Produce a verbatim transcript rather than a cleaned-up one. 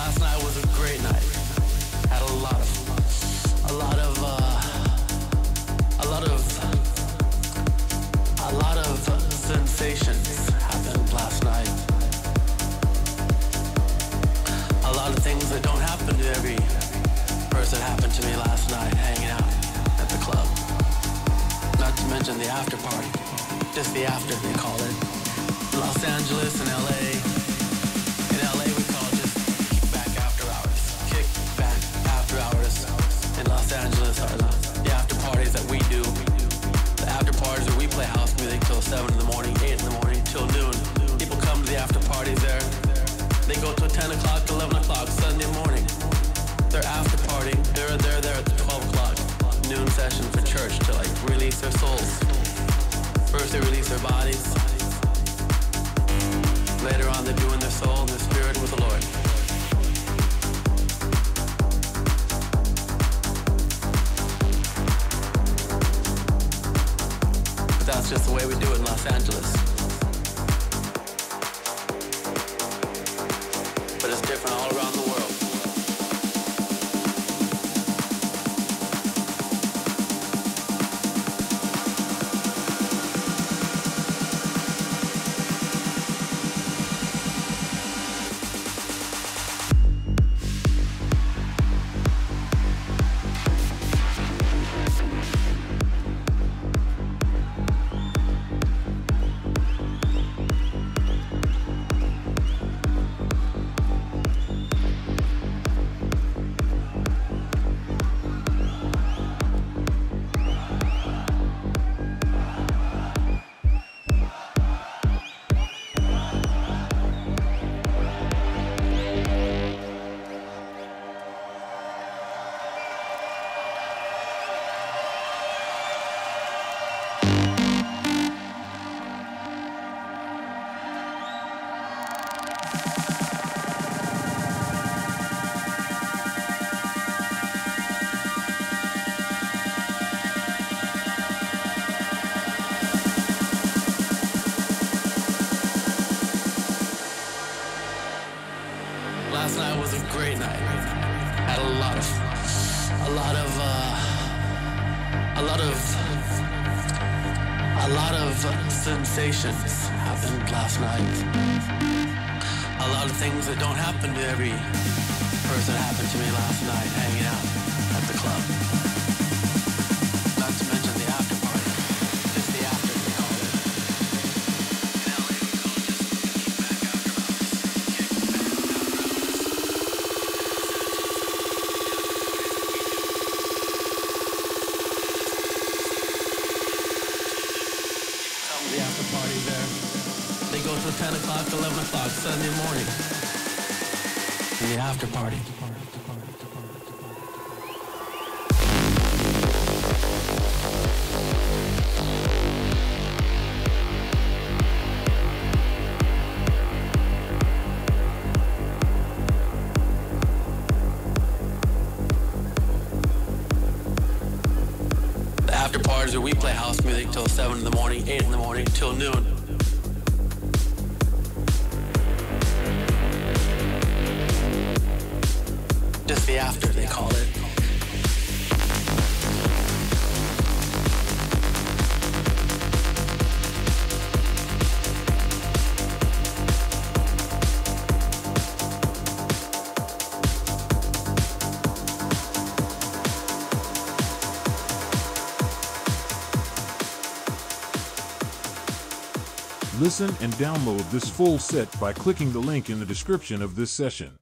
Last night was a great night. Had a lot of, a lot of, uh, a lot of, a lot of sensations happened last night. A lot of things that don't happen to every person happened to me last night, hanging out at the club. Not to mention the after party, just the after they call it. Los Angeles and L A. In L A we call it just kickback after hours. Kickback after hours. In Los Angeles are the, the after parties that we do. The after parties where we play house music till seven in the morning, eight in the morning, till noon. People come to the after parties there. They go till ten o'clock, eleven o'clock, Sunday morning. They're after partying. They're, they're there at the twelve o'clock noon session for church to like release their souls. First they release their bodies. Later on they're doing their soul and their spirit with the Lord. But that's just the way we do it in Los Angeles. But it's different all around the world. Last night was a great night. Had a lot of, a lot of, uh, a lot of, a lot of sensations happened last night. A lot of things that don't happen to every person happened to me last night, hanging out at the club. Not to mention the after party, just the after they call it. In L A we call it just kickback after the after party there. They go till ten o'clock, eleven o'clock, Sunday morning. In the after party. The after parties where we play house music till seven in the morning, eight in the morning, till noon. Just the after, they call it. Listen and download this full set by clicking the link in the description of this session.